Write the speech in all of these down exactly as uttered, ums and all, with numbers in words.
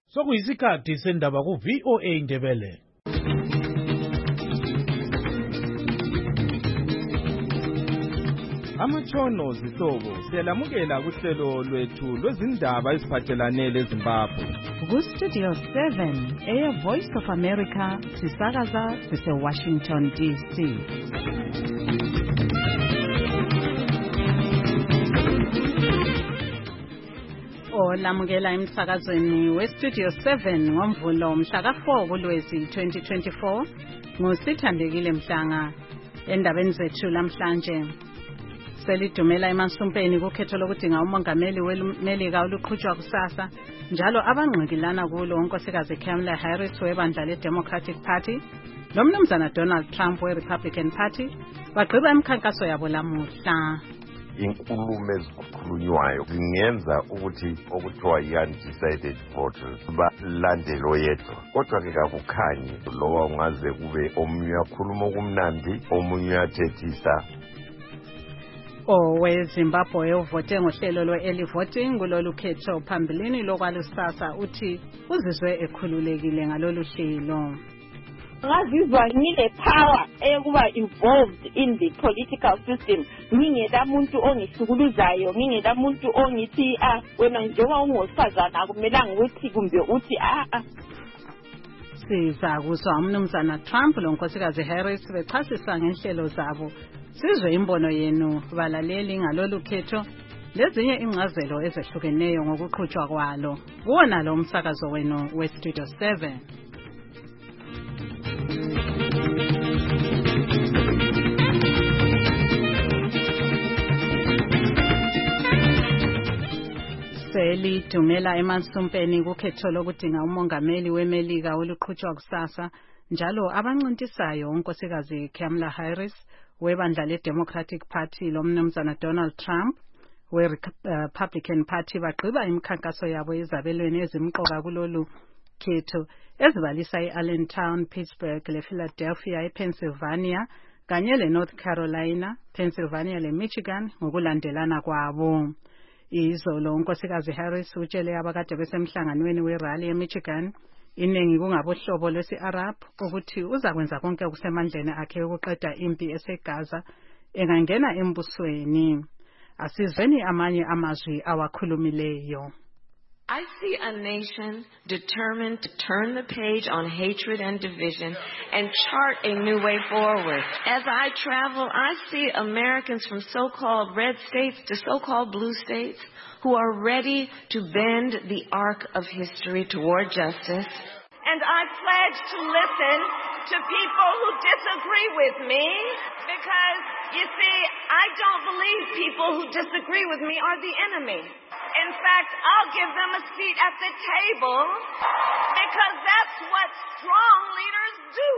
Sokuyisikhathi sendaba ku V O A Ndebele. Amatshono zihlobo siyalamukela kuhlelo lwethu lwezindaba eziphathelane leZimbabwe. Ku Studio seven, Air Voice of America, sisakaza sise Washington D C. Olamukela emsakazweni we Studio seven ngomvulo mhla ka four kuLwezi twenty twenty-four ngosithandekile Mhlanga. Endabeni zethu namhlanje selidumela emansumpeni kukhetho lokudinga umongameli weMelika oluqhutshwa kusasa njalo abangqikilana kulo unkosikazi Kamala Harris webandla leDemocratic Party nomnumzana Donald Trump weRepublican Party bagqiba imikhankaso yabo lamuhla. Inkulumo ezikhulunywayo zingenza ukuthi okuthiwa yi-undecided voters balandelo yedwa, kodwa ke kakukhanyi loba ungaze kube omunye uyakhuluma okumnandi omunye uyathethisa. OweZimbabwe uvote ngohlelo lwe-early voting kulolu khetho phambilini lokwalusasa uthi uzizwe ekhululekile ngalolu hlelo. Ngazizwa ngine power ekuba involved in the political system, ngingela muntu ongihlukuluzayo, ngingela muntu ongithi ah wena njengoba ungosifazana akumelanga ukuthi kumbe uthi ah ah. Siza kuzwa umnumzana Trump lonkosikazi Harris bechasisa ngenhlelo zabo. Sizwe imbono yenu balaleli ngalolu khetho lezinye incazelo ezehlukeneyo ngokuqhutshwa kwalo. Kuwona lo umsakazo wenu we Studio seven. Selidumela emansumpeni kukhetho lokudinga umongameli weMelika oluqhutshwa kusasa njalo abancintisayo unkosikazi Kamala Harris webandla leDemocratic Party lomnumzana Donald Trump weRepublican Party bagqiba imikhankaso yabo ezabelweni ezimqoka kulolu khetho ezibalisa eAllentown, Pittsburgh, lePhiladelphia, ePennsylvania kanye leNorth Carolina, Pennsylvania leMichigan ngokulandelana kwabo. Izolo unkosikazi Harris utshele abakade besemhlanganweni werally eMichigan iningi kungabohlobo lwesi-Arab ukuthi uzakwenza konke okusemandleni akhe ukuqeda impi eseGaza engangena embusweni. Asizweni amanye amazwi awakhulumileyo. I see a nation determined to turn the page on hatred and division and chart a new way forward. As I travel, I see Americans from so-called red states to so-called blue states who are ready to bend the arc of history toward justice. And I pledge to listen to people who disagree with me because, you see, I don't believe people who disagree with me are the enemy. In fact, I'll give them a seat at the table because that's what strong leaders do.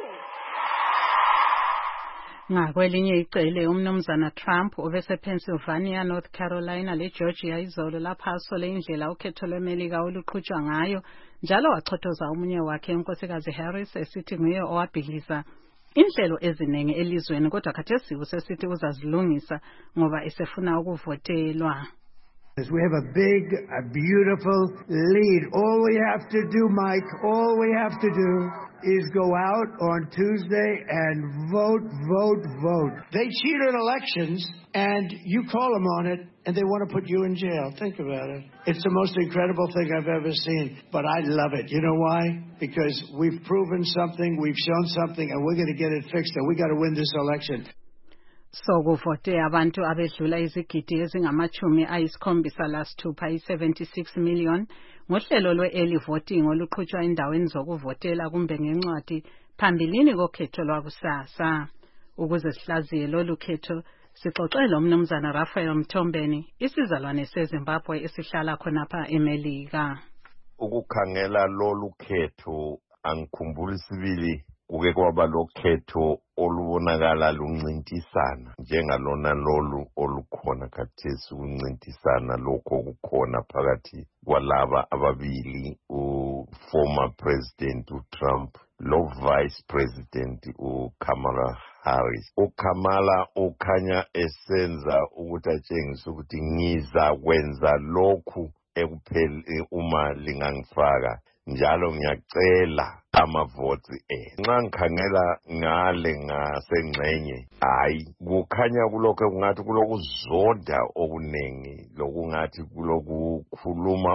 Ngakwelinye icele umnumzana Trump obese Pennsylvania, North Carolina le Georgia izolo lapha asole indlela ukhetho lweMelika oluqhutshwa ngayo njalo wachothoza umunye wakhe unkosikazi Harris esithi nguye owabhidliza inhlelo eziningi elizweni kodwa khathesi usesithi uzazilungisa ngoba esefuna ukuvotelwa. We have a big, a beautiful lead. All we have to do, Mike, all we have to do is go out on Tuesday and vote, vote, vote. They cheated elections, and you call them on it, and they want to put you in jail. Think about it. It's the most incredible thing I've ever seen, but I love it. You know why? Because we've proven something, we've shown something, and we're going to get it fixed, and we got to win this election. So kuvote abantu abedlula izigidi ezingamachumi ayisikhombisa lasithupha i-seventy-six million ngohlelo lwe-early voting oluqhutshwa endaweni zokuvotela kumbe ngencwadi phambilini kokhetho lwakusasa. Ukuze sihlaziye lolu khetho sixoxele umnumzana Raphael Mthombeni isizalwane seZimbabwe esihlala khonapha eMelika. Ukukhangela lolu khetho angikhumbuli sibili kuke kwaba lokhetho olubonakala luncintisana njengalona lolu olukhona khathesi ukuncintisana lokho okukhona phakathi kwalaba ababili u-former president uTrump lo vice president uKamala Harris. uKamala ukhanya esenza ukuthi atshengise ukuthi ngiza kwenza lokhu ekuphela uma lingangifaka njalo ngiyacela amavoti eh nxa ngikhangela ngale ngasengxenye hayi kukhanya kulokho kungathi kulokuzonda okunengi lokungathi kulokukhuluma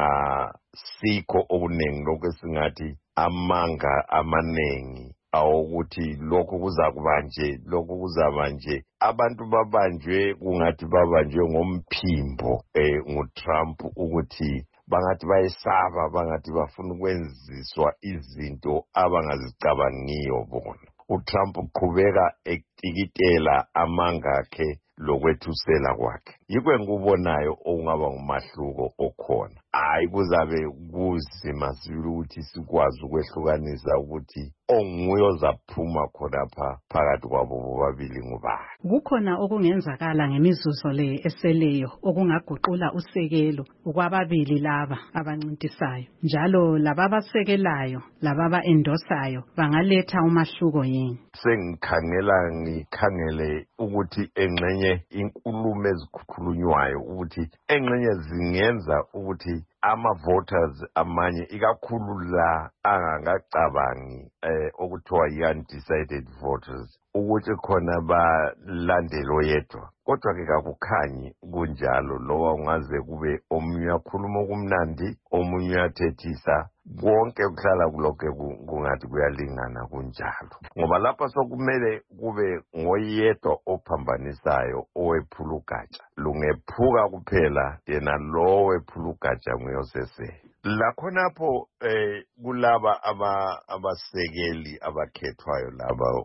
okungasikho okunengi lokho esingathi amanga amanengi awukuthi lokho kuzakuba nje lokho kuzaba nje abantu babanjwe kungathi babanjwe ngomphimbo eh nguTrump ukuthi bangathi bayesaba bangathi bafuna ukwenziswa izinto abangazicabangiyo bona. uTrump uqhubeka etikitela amanga akhe lokwethusela kwakhe. Yikho engikubonayo okungaba ngumahluko okhona. Hayi kuzabe kuzima sibili ukuthi sikwazi ukwehlukanisa ukuthi onguye ozaphuma khonapha phakathi kwabo bobabili ngubani. Kukhona okungenzakala ngemizuzo le eseleyo okungaguqula usekelo kwababili laba abancintisayo. Njalo laba abasekelayo laba abaendosayo bangaletha umahluko yini. Sengikhangela ngikhangele ukuthi engxenye inkulumo ezikhulunywayo ukuthi engxenye zingenza ukuthi ama-voters amanye ikakhulu la angakacabangi eh okuthiwa yi-undecided voters ukuthi khona balandela oyedwa. Kodwa-ke kakukhanyi kunjalo loba ungaze kube omunye uyakhuluma okumnandi omunye uyathethisa konke kuhlala kulokho kungathi kuyalingana kunjalo ngoba lapha sokumele kube ngoyedwa ophambanisayo owephulugatsha lungephuka kuphela yena lo wephulugatsha nguyosese lakhonapho eh kulaba aba abasekeli abakhethwayo laba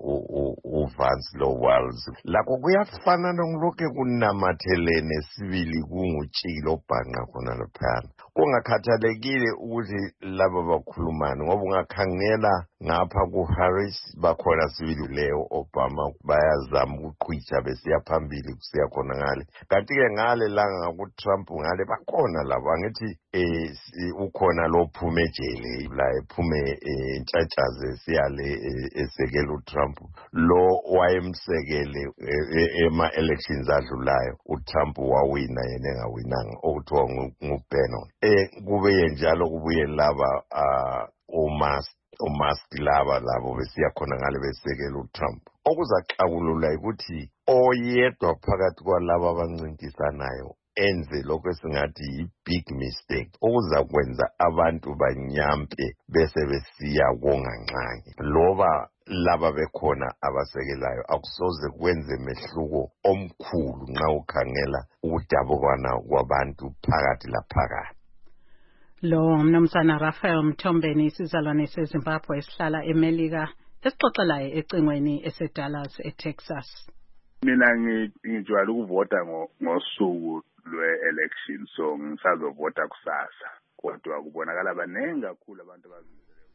uVance loWalls lakho kuyafana nokho kunamathelene sibili kungutshilo obhanqa khona laphana kungakhathalekile ukuthi laba bakhulumana ngoba ungakhangela ngapha kuHarris bakhona sibili leyo Obama bayazama ukuqhwicha besiya phambili kusiya khona ngale kanti ke ngale la ngakuTrump ngale bakhona laba ngithi eh ukhona lo phume ejele la ephume entshatshaze siyale esekela uTrump lo wayemsekele ema elections adlulayo uTrump wawina yena engawinanga okuthiwa nguBenno eh kube njalo kubuye laba uMask uMask laba labo besiya khona ngale besekela uTrump okuzaxakulula ukuthi oyedwa phakathi kwalabo abancintisanayo enze lokho esingathi yi-big mistake okuzakwenza abantu banyampe bese besiya konganxanye loba laba bekhona abasekelayo akusoze kwenze mehluko omkhulu nxa ukhangela ukudabukana kwabantu phakathi laphakathi. Lo mnumzana Raphael Mthombeni isizalwane seZimbabwe esihlala eMelika esixoxelayo ecingweni eseDallas eTexas. Mina ngijwayele ukuvota ngosuku lwe-election so ngisazovota kusasa kodwa kubonakala banengi kakhulu abantu abazimiseleyo.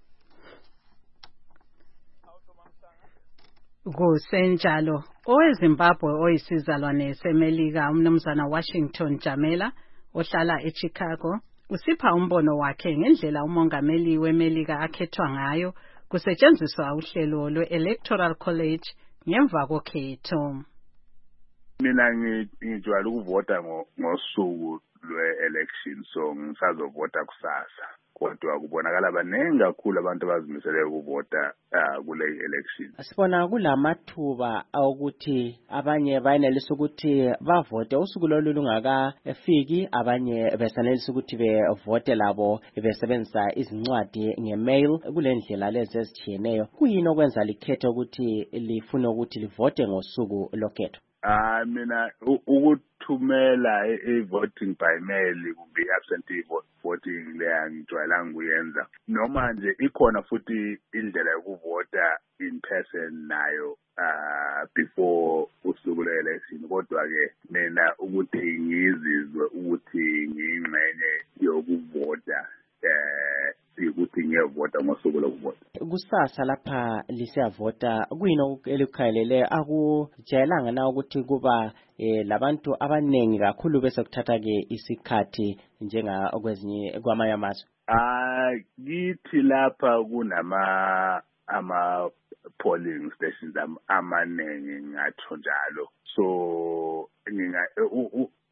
Kusenjalo oweZimbabwe oyisizalwane seMelika umnumzana Washington Jamela ohlala eChicago usipha umbono wakhe ngendlela umongameli weMelika akhethwa ngayo kusetshenziswa uhlelo lwe-Electoral College ngemva kokhetho. Mina ngijwayele ukuvota ngosuku lwe-election so ngisazovota kusasa kodwa kubonakala banengi kakhulu abantu abazimiseleyo ukuvota kule election. Sibona kulamathuba ukuthi abanye bayenelisa ukuthi bavote usuku lolu lungakafiki abanye besanelisa ukuthi bevote labo besebenzisa izincwadi ngemail kulendlela lezi ezitshiyeneyo. Kuyini okwenza likhetho ukuthi lifuna ukuthi livote ngosuku lokhetho? Ah mina ukuthumela i-voting by mail kumbe absentee voting leya ngijwayelanga kuyenza noma nje ikhona futhi indlela yokuvota in person nayo ah before usuku lwe-election kodwa ke mina ukuthi ngizizwe ukuthi ngiyingxenye yokuvota eh ukuthi ngiyavota ngosuku lokuvota. Kusasa lapha lisiyavota kuyini elikukhalele akujayelanga na ukuthi kuba eh labantu abanengi kakhulu bese kuthatha ke isikhathi njenga okwezinye kwamanye amazwe? Ah kithi lapha kunama ama polling stations amanengi ngathi njalo so nginga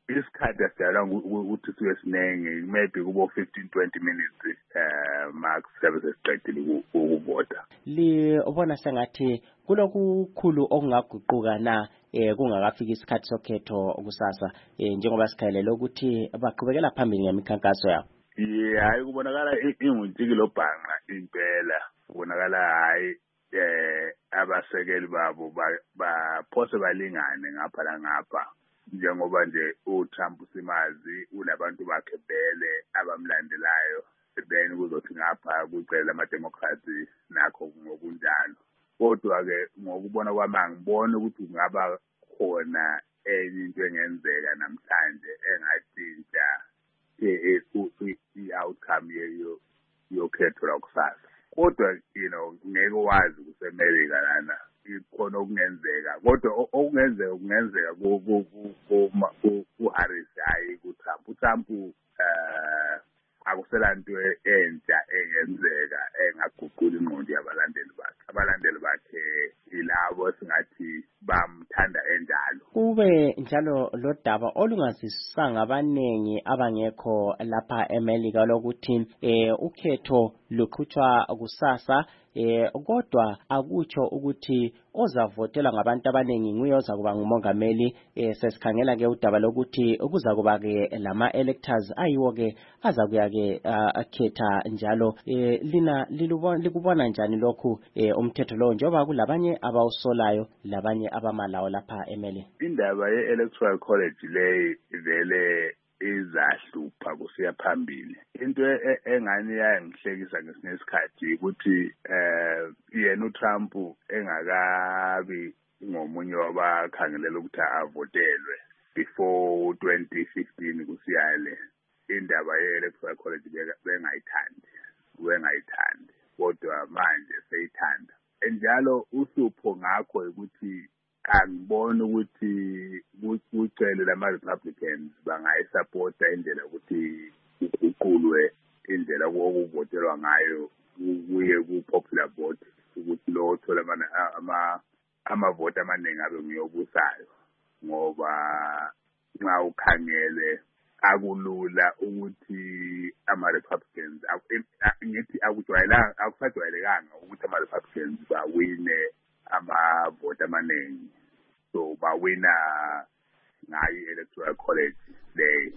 isikhathi asidala ukuthi sibe sinenge maybe kubo fifteen twenty minutes eh max sibe sesiqedile ukuvota. Libona sengathi kulokukhulu okungaguquka na eh kungakafika isikhathi sokhetho kusasa eh njengoba sikhayelela ukuthi baqhubekela phambili ngemikhankaso yabo. Yeah, hayi kubonakala ingutshikilo bhanga impela. Kubonakala hayi eh abasekeli babo baphose balingane ngapha la ngapha njengoba nje uTrump simazi unabantu bakhe bele abamlandelayo then kuzothi ngapha kucela ama Democrats nakho ngokunjalo. Kodwa ke ngokubona kwami ngibona ukuthi kungaba khona enye into engenzeka namhlanje engathinta i-outcome yeyo yokhetho lakusasa. Kodwa you know ngeke wazi kusemelika lana ikhona okungenzeka kodwa okungenzeka kungenzeka ku ku Harris hayi ku Trump. uTrump eh akusela into entsha engenzeka engaguqula ingqondo yabalandeli bakhe. Abalandeli bakhe ilabo singathi bamthanda enjalo. Kube njalo lo daba olungazisanga abanengi abangekho lapha eMelika lokuthi eh ukhetho luqhutshwa kusasa eh kodwa akutsho ukuthi ozavotela ngabantu abanengi nguye ozakuba ngumongameli. eh sesikhangela ke udaba lokuthi kuza kuba ke lama electors ayiwo ke azakuya ke akhetha njalo. eh lina lilubona likubona njani lokhu eh umthetho lo njengoba kulabanye abawusolayo labanye abamalawo lapha eMelika? Indaba ye-electoral college le vele izahlupha kusiya phambili. Into engani yangihlekisa ngesinye isikhathi ukuthi eh yena uTrump engakabi ngomunye wabakhangelela ukuthi avotelwe before twenty fifteen kusiyale. Indaba ye-electoral college bengayithandi bengayithandi kodwa manje seyithanda. Njalo uhlupho ngakho ukuthi angibona ukuthi kucele lama Republicans bangayisupporta indlela ukuthi uqulwe indlela okuvotelwa ngayo kuye ku popular vote ukuthi lo othola ama amavoti amaningi abe ngiyobusayo ngoba nxa ukhangele akulula ukuthi ama Republicans ngithi akujwayelanga akufajwayelekanga ukuthi ama Republicans bawine amavoti amaningi so bawina ngayi electoral college day.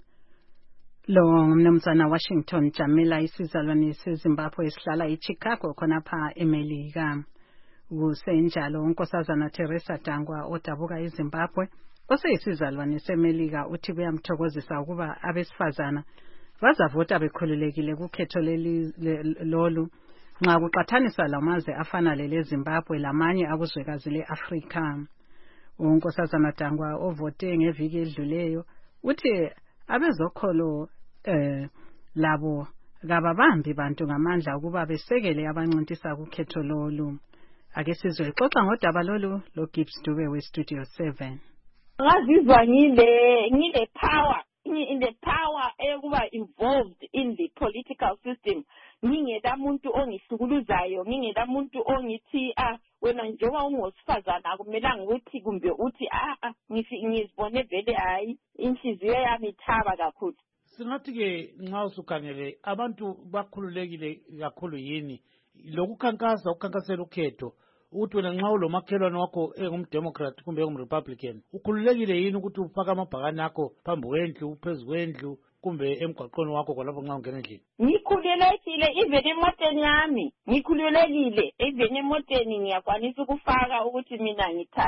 Lo ngumnumzana Washington Jamila isizalwane seZimbabwe esihlala eChicago khonapha eMelika. Kusenjalo unkosazana Teresa Dangwa odabuka eZimbabwe oseyisizalwane seMelika uthi kuyamthokozisa ukuba abesifazana bazavota bekhululekile kukhetho leli lolu nxa kuqathaniswa lamazwe afana lele Zimbabwe lamanye akuzwekazi leAfrika. Unkosazana Dangwa ovote ngeviki edluleyo uthi abezokholo eh labo kababambi bantu ngamandla ukuba besekele abancintisa kukhetho lolu. Ake sizwe xoxa ngodaba lolu lo Gibbs Dube we Studio seven. Ngazizwa ngile ngile power in the power ekuba involved in the political system. Ngingeda muntu ongihlukuluzayo ngingeda muntu ongithi ah wena njengoba ungosifazana akumelanga ukuthi kumbe uthi ah ah ngizibone vele hayi inhliziyo yami ithaba kakhulu. Singathi ke nxa usukhangele abantu bakhululekile kakhulu yini lokukhankasa ukhankasela ukhetho ukuthi wena nxa ulomakhelwane wakho engumdemocrat kumbe engumrepublican ukhululekile yini ukuthi ufake amabhakane akho phambi kwendlu phezu kwendlu kumbe emgwaqweni wakho kwalapho nxa ungena endlini? Ngikhululekile even emoteni yami ngikhululekile even emoteni ngiyakwanisa ukufaka ukuthi mina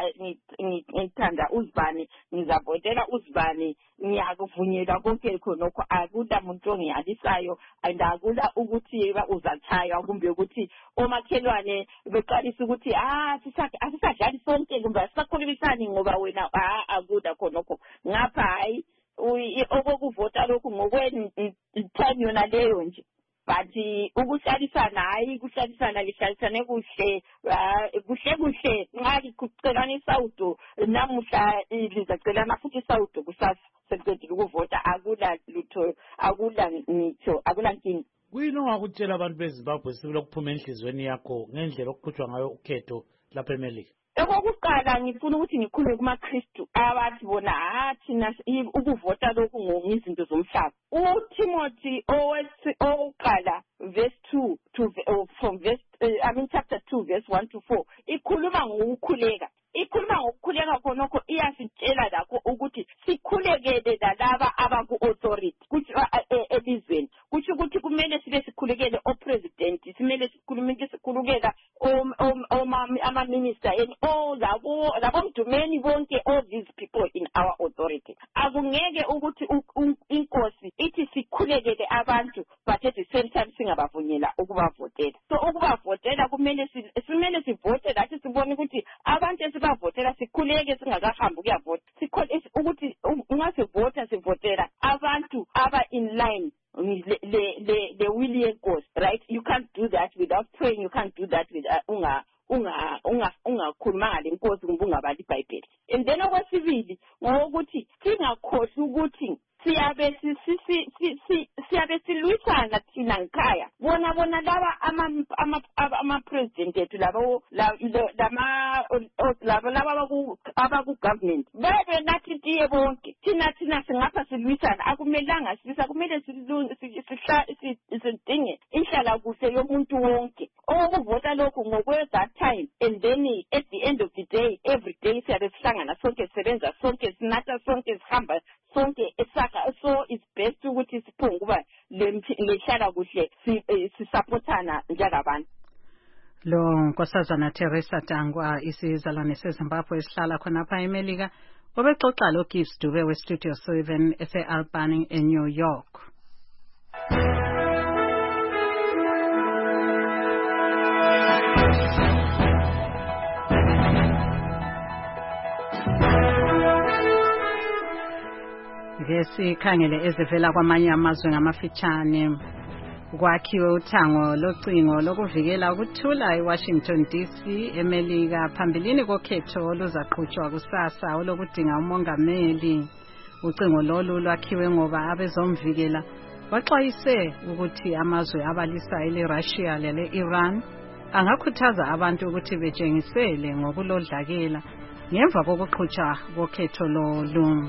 ngithanda uzibani ngizavotela uzibani ngiyakuvunyelwa konke khonokho akula muntu ongiyalisayo and akula ukuthi uzathaya kumbe ukuthi omakhelwane beqalisa ukuthi ah asisadlali sonke kumbe asisakhulumisani ngoba wena ah akula khonokho ngapha hayi okokuvota lokhu ngokwetime yona leyo nje but ukuhlalisana hayi kuhlalisana lihlalisane kuhle kuhle kuhle nxa kucelana isawudo namuhla lizacelana futhi isawudo kusasa sekuqedile ukuvota akula lutho akula ngitho akula nkinga. Kuyini ongakutshela abantu beZimbabwe sibile ukuphuma enhlizweni yakho ngendlela okuqhutshwa ngayo ukhetho lapha eMelika? Okokuqala ngifuna ukuthi ngikhulume kumaKristu abathi bona ha thina ukuvota lokhu ngizinto zomhlaba. uTimothy oqala verse two to uh, from verse uh, I mean chapter two verse one to four ikhuluma ngokukhuleka. Ikhuluma ngokukhuleka khonokho iyasitshela lakho ukuthi sikhulekele lalaba abaku authority kuthi elizweni kuthi ukuthi kumele sibe sikhulekele o president simele sikhulumeke sikhulukela ama minister and all labo labo mdumeni bonke all these people in our authority. Akungeke ukuthi inkosi ithi sikhulekele abantu but at the same time singabavunyela ukubavotela. So ukubavotela kumele simele sivote lathi sibone ukuthi abantu esibavotela sikhuleke singakahambi ukuyavota. Sikhole ukuthi uma sivota sivotela abantu aba in line le le le will yenkosi, right? You can't do that without praying. You can't do that with uh, unga unga unga ungakhuluma ngale nkosi kumbe ungabali iBhayibheli. And then okwesibili ngokuthi singakhosi ukuthi siyabe si siyabe silwisana thina ngikhaya bona bona laba ama ama ama president ethu labo lama labo laba abaku government bebe nathi tiye bonke thina thina singapha silwisana akumelanga sisa kumele sidinge inhlala kuhle yomuntu wonke okuvota lokhu ngokwe that time. And then at the end of the day every day siyabe sihlangana sonke sisebenza sonke sinatha sonke sihamba sonke esaka. So it's best ukuthi siphunga kuba lehlala kuhle sisupportana njengabantu. Lo nkosazana Teresa Tangwa isizalwane seZimbabwe esihlala khonapha eMelika obexoxa lo Gibbs Dube we Studio seven ese-Albany eNew York. Ngesikhangele ezivela kwamanye amazwe ngamafitshane kwakhiwe uthango locingo lokuvikela ukuthula eWashington D C eMelika phambilini kokhetho oluzaqhutshwa kusasa olokudinga umongameli. Ucingo lolu lwakhiwe ngoba abezomvikela baxwayise ukuthi amazwe abalisa eleRussia lele-Iran angakhuthaza abantu ukuthi betshengisele ngokulodlakela ngemva kokuqhutshwa kokhetho lolu.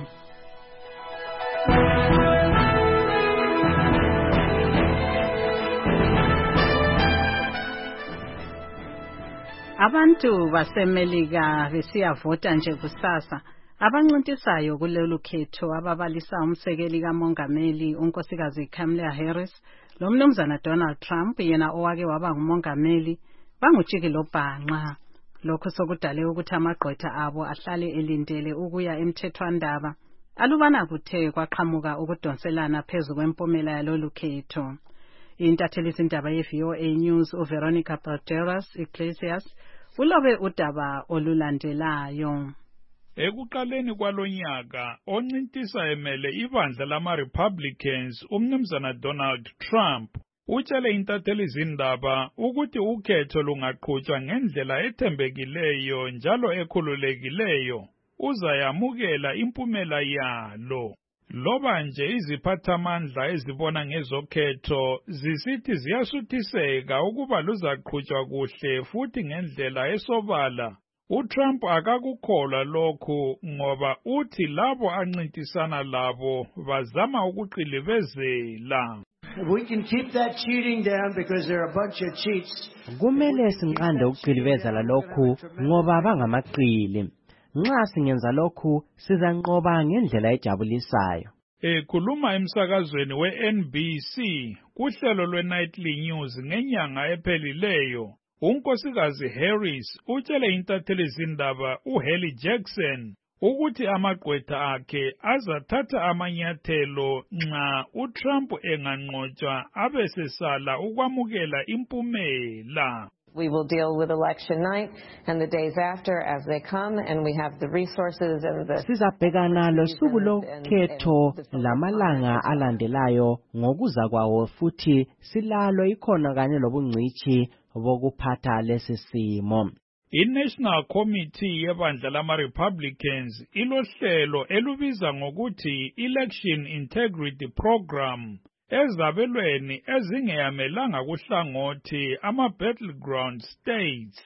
Abantu baseMelika besiyavota nje kusasa abancintisayo kulolu khetho ababalisa umsekeli kamongameli unkosikazi Kamala Harris lo mnumzana Donald Trump yena owake waba ngumongameli bangujiki lobhanqa. Lokho sokudale ukuthi amagqwetha abo ahlale elindele ukuya emthethwandaba alubana kuthe kwaqhamuka ukudonselana phezu kwempumela yalolu khetho. Intatheli izindaba ye-V O A News uVeronica Balderas Iglesias ulobe udaba olulandelayo. Ekuqaleni kwalonyaka oncintisa emele ibandla lama-Republicans umnumzana Donald Trump utshele intatheli izindaba ukuthi ukhetho lungaqhutshwa ngendlela ethembekileyo njalo ekhululekileyo uzayamukela impumela yalo. Loba nje iziphathamandla ezibona ngezokhetho zisithi ziyasuthiseka ukuba luzaqhutshwa kuhle futhi ngendlela esobala, uTrump akakukholwa lokhu ngoba uthi labo ancintisana labo bazama ukuqilibezela. We can keep that cheating down because there are a bunch of cheats. Kumele sinqande ukuqilibezela lokhu ngoba bangamaqili. Nxa singenza lokhu sizanqoba ngendlela ejabulisayo. Ekhuluma emsakazweni we-N B C kuhlelo lwe-Nightly News ngenyanga ephelileyo, unkosikazi Harris utshele intatheli izindaba uHaley Jackson ukuthi amagqwetha akhe azathatha amanyathelo nxa uTrump enganqotshwa abesesala ukwamukela impumela. We will deal with election night and the days after as they come, and we have the resources and the Sizabhekana losuku lokhetho lamalanga alandelayo ngokuza kwawo futhi silalo ikhono kanye lobungcithi bokuphatha lesi simo. I-National Committee yebandla lama-Republicans ilohlelo elubiza ngokuthi Election Integrity Program ezabelweni ezingeyamelanga kuhlangothi ama-battleground states.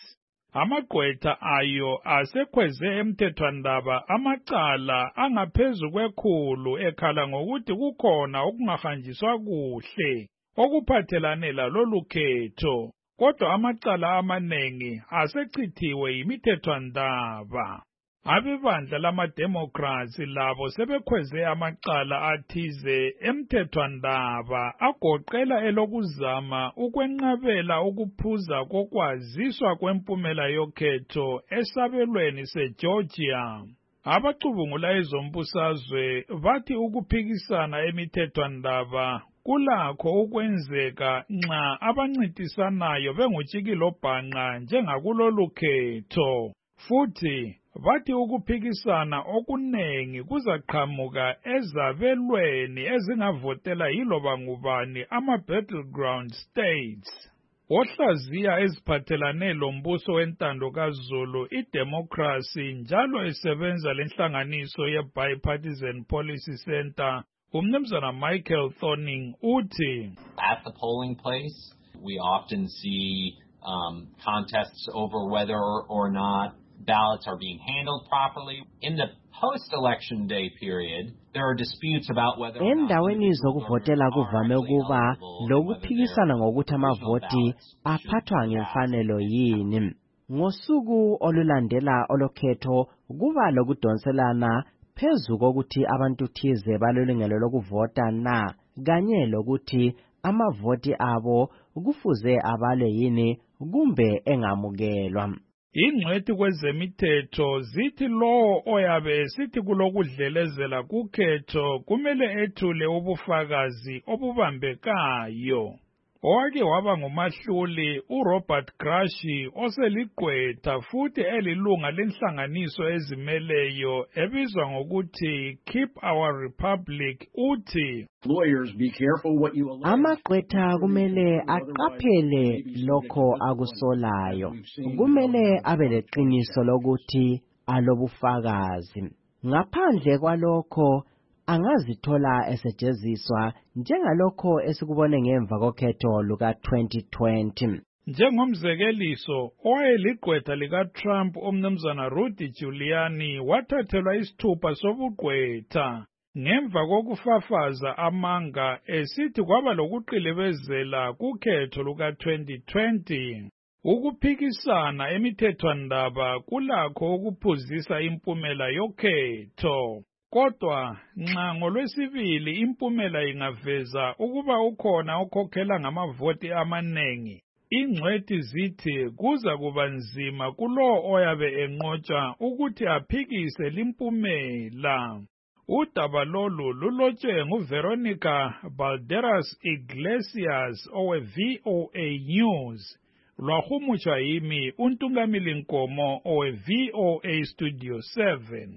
amagqwetha ayo asekhweze emthethwandaba amacala angaphezu kwekhulu ekhala ngokuthi kukhona okungahanjiswa kuhle okuphathelane lalolu khetho, kodwa amacala amanengi asechithiwe yimithethwandaba. Abebandla lama-Democrats labo sebekhweze amacala athize emthethwandaba agoqela elokuzama ukwenqabela ukuphuza kokwaziswa kwempumela yokhetho esabelweni seGeorgia. Abacubungula ezombusazwe bathi ukuphikisana emithethwandaba kulakho ukwenzeka nxa abancintisanayo bengutshikilobhanqa njengakulolu khetho, futhi bathi ukuphikisana okunengi kuzaqhamuka ezabelweni ezingavotela yiloba ngubani ama-battleground states. Ohlaziya eziphathelane lombuso wentando kaZulu idemocracy njalo esebenza lenhlanganiso ye-Bipartisan Policy Center, umnumzana Michael Thorning uthi, At the polling place, we often see um, contests over whether or not ballots are being handled properly. In the post-election day period, there are disputes about whether or not endaweni zokuvotela kuvame ukuba lokuphikisana ngokuthi amavoti aphathwa ngemfanelo yini. Ngosuku olulandela olokhetho kuba lokudonselana phezu kokuthi abantu thize balelungelo lokuvota na, kanye lokuthi amavoti abo kufuze abalwe yini kumbe engamukelwa. Ingcwethi kwezemithetho zithi lo oyabe esithi kulokudlelezela kukhetho kumele ethule ubufakazi obubambekayo. Owake waba ngumahluli uRobert Grashi oseligqwetha futhi elilunga lenhlanganiso ezimeleyo ebizwa ngokuthi Keep Our Republic uthi, Lawyers, be careful what you allow. Amagqwetha kumele aqaphele lokho akusolayo. Kumele abe leqiniso lokuthi alobufakazi. Ngaphandle kwalokho angazithola esejeziswa njengalokho esikubone ngemva kokhetho luka twenty twenty. Njengomzekeliso, owayeligqwetha lika-Trump umnumzana Rudy Giuliani wathathelwa isithupha sobugqwetha ngemva kokufafaza amanga esithi kwaba lokuqilibezela kukhetho luka twenty twenty. Ukuphikisana emithethwandaba kulakho ukuphuzisa impumela yokhetho. Kodwa nxa ngolwesibili impumela ingaveza ukuba ukhona okhokhela ngamavoti amanengi, ingcwethi zithi kuza kuba nzima kulo oyabe enqotsha ukuthi aphikise limpumela. Udaba lolu lulotshwe nguVeronica Balderas Iglesias owe-V O A News, lwahumutshwa yimi uNtungamili Nkomo owe-V O A Studio seven.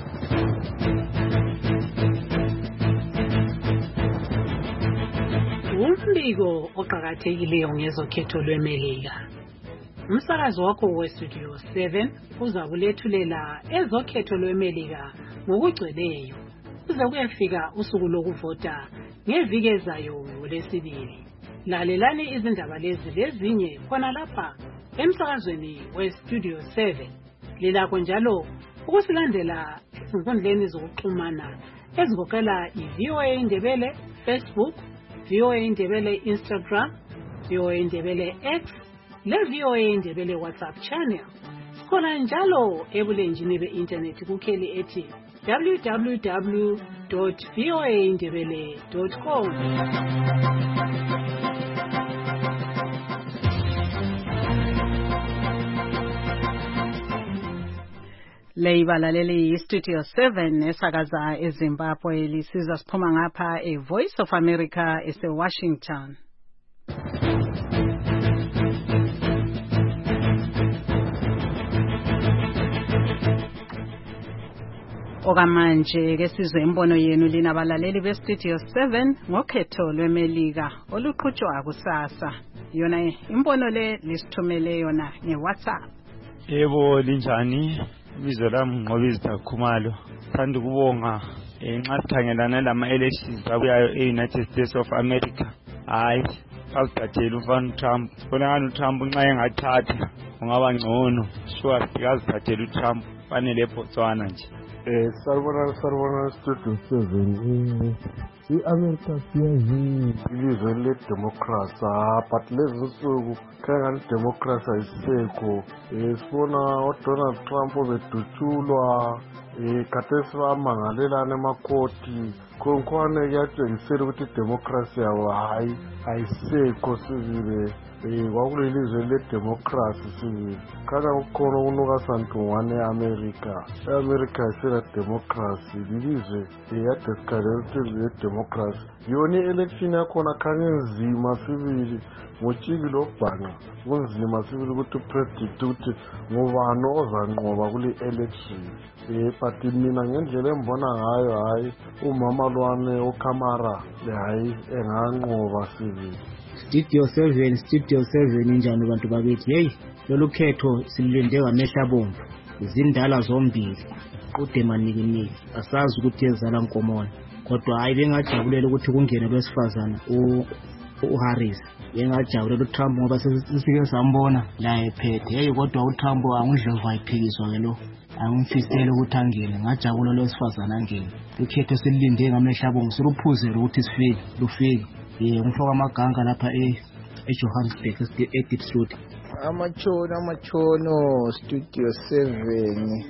Umbiko oqhakathekileyo ngezokhetho lweMelika. Umsakazo wakho weStudio seven uza kulethulela ezokhetho lweMelika ngokugcweleyo. Kuze kuyefika usuku lokuvota ngeviki ezayo ngolesibili. Lalelani izindaba lezi lezinye khona lapha emsakazweni weStudio seven. Lilakho njalo ukusilandela ezinkundleni zokuxhumana ezigoqela i-V O A Indebele Facebook, V O A Indebele Instagram, V O A Indebele X, le-V O A Indebele WhatsApp channel. Sikhona njalo ebulenjini be-internet kukheli ethi w w w dot v o a indebele dot com. Leibalaleli Studio seven esakaza eZimbabwe lisiza siphuma ngapha eVoice of America eseWashington. Okamanje ke sizwe imbono yenu lina balaleli beStudio seven ngokhetho lweMelika oluqhutshwa kusasa. Yona imbono le lisithumele yona ngeWhatsApp. Yebo linjani? Ibizo lami Ngqobizitha Khumalo. Thanda ukubonga nxa sikhangelana lama elections abuyayo e-United States of America. Hayi azithathele ufana uTrump sibona ngani uTrump nxa engathatha ungaba ngcono sure sikazithathele uTrump fanele eBotswana nje. Eh saribona saribona studio seven i-America siyazi ilizwe le-democracy but lezi nsuku khangani democracy ayisekho. um sibona uDonald Trump obedutshulwa um khathesi bamangalelana emakhoti khonkhwane kuyatshengisela ukuthi idemocracy yabo hayi ayisekho sibile. um kwakulelizwe le-democracy sibili khanya kukhona ukunuka santungwane e-America. E-America ayisela democracy lilizwe yade sikhalela ukuthi le-democracy yona i-election yakhona khanya enzima sibili ngotshiki lobhanga kunzima sibili ukuthi upredict ukuthi ngubani ozanqoba kule election. um but mina ngendlela embona ngayo hayi umama lwane uKamala hayi enganqoba sibili. Studio seven Studio seven njani bantu babethi hey lolu khetho silinde ngamehla bomvu izindala zombili uDemanikiniki asazi ukuthi ezala nkomona kodwa hayi bengajabulela ukuthi kungene lwesifazana uHarris bengajabulela uTrump ngoba sesike sambona la ephethe hey kodwa uTrump angudlova ayiphikiswa ke lo angifisele ukuthi angene ngajabula lwesifazana angene ukhetho silinde ngamehla bomvu siluphuzela ukuthi sifike lufike. Eh ngifaka amaganga lapha e eJohannesburg eDeepsroot. Amachono amachono Studio seven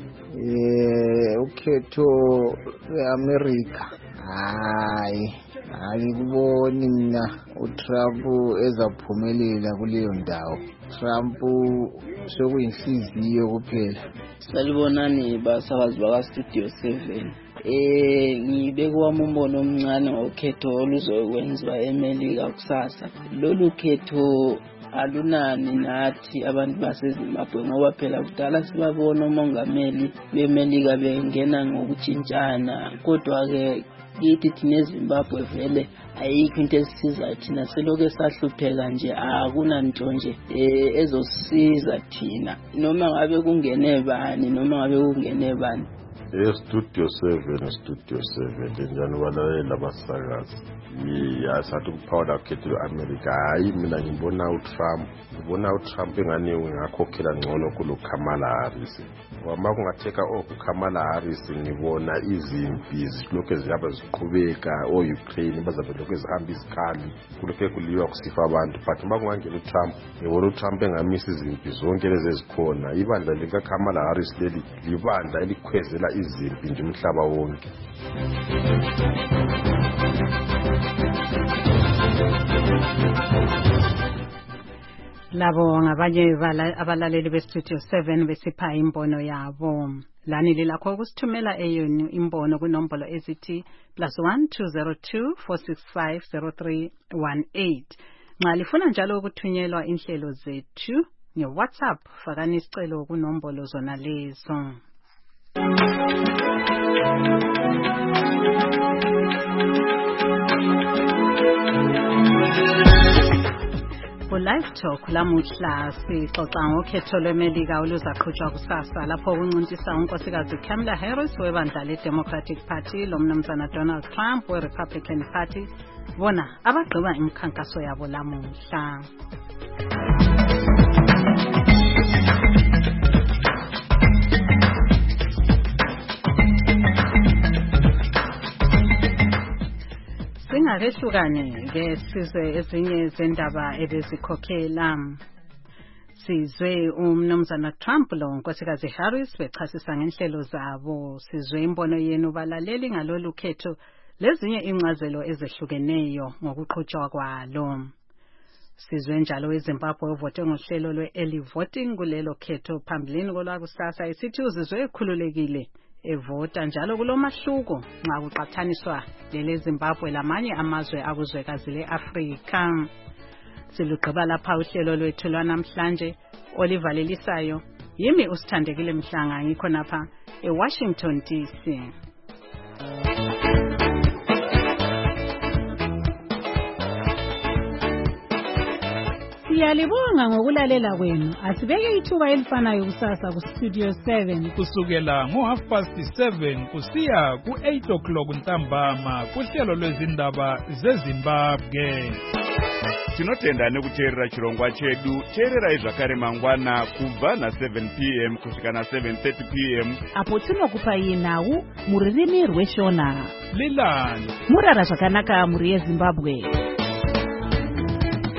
eh ukhetho eAmerica hayi angikuboni mina uTrump ezaphumelela kuleyo ndawo. Trump sokuyinhliziyo kuphela. Salibonani basakazi baka Studio seven. Eh ngibeka wami umbono omncane ngokhetho oluzokwenziwa eMelika kusasa. Lolu khetho alunani nathi abantu baseZimbabwe ngoba phela kudala sibabona umongameli beMelika bengena ngokutshintshana kodwa ke yithi thina eZimbabwe vele ayikho into esisiza thina selokho esahlupheka nje akunanto nje eh ezosiza thina noma ngabe kungene bani noma ngabe kungene bani. Studio seven Studio seven njani balalela abasakazi yasathi ukuphawula khetho eAmerica hayi mina ngibona uTrump ngibona uTrump engani ngakhokhela ngcono kulo Kamala Harris ngoba kungatheka oKamala Harris ngibona izimpi zilokho ziyaba ziqhubeka oUkraine bazabe lokho ezihamba izikhali kulokho kuliwa kusifa abantu but makungangena uTrump ngibona uTrump engamisa izimpi zonke lezi ezikhona ibandla lika Kamala Harris leli libandla elikhwezela izimpi nje umhlaba wonke. Labo ngabanye abalaleli beStudio seven besipha imbono yabo. Lani lilakho ukusithumela eyenu imbono kunombolo ezithi plus one two zero two four six five zero three one eight. Nxa lifuna njalo ukuthunyelwa inhlelo zethu ngeWhatsApp fakani isicelo kunombolo zona lezo. Live Talk lamuhla sixoxa ngokhetho lweMelika oluzaqhutshwa kusasa lapho kuncintiswa unkosikazi Kamala Harris webandla leDemocratic Party lomnumzana Donald Trump weRepublican Party bona abagqiba imikhankaso yabo lamuhla. Singakehlukane ke sizwe ezinye zendaba ebezikhokhela. Sizwe umnumzana Trump lo nkosikazi Harris bechasisa ngenhlelo zabo. Sizwe imbono yenu balaleli ngalolu khetho lezinye incazelo ezehlukeneyo ngokuqhutshwa kwalo. Sizwe njalo eZimbabwe uvote ngohlelo lwe-early voting kulelo khetho phambilini kolwakusasa isithi uzizwe ekhululekile evota njalo kulomahluko nxa kuqhathaniswa lele Zimbabwe lamanye amazwe akuzwekazi leAfrika. Silugqiba lapha uhlelo lwethu lwanamhlanje olivalelisayo yimi usithandekile Mhlanga ngikho napha eWashington D C. Siyalibonga ngokulalela kwenu. Asibeke ithuba elifanayo kusasa ku Studio seven kusukela ngo half past seven kusiya ku eight o'clock ntambama kuhlelo lwezindaba zeZimbabwe. tinotenda nekuteerera chirongwa chedu. Teererai zvakare mangwana kubva na seven p m kusvika na seven thirty p m apo tinokupai nhau mururimi rweshona. Lilani murara zvakanaka muri yeZimbabwe.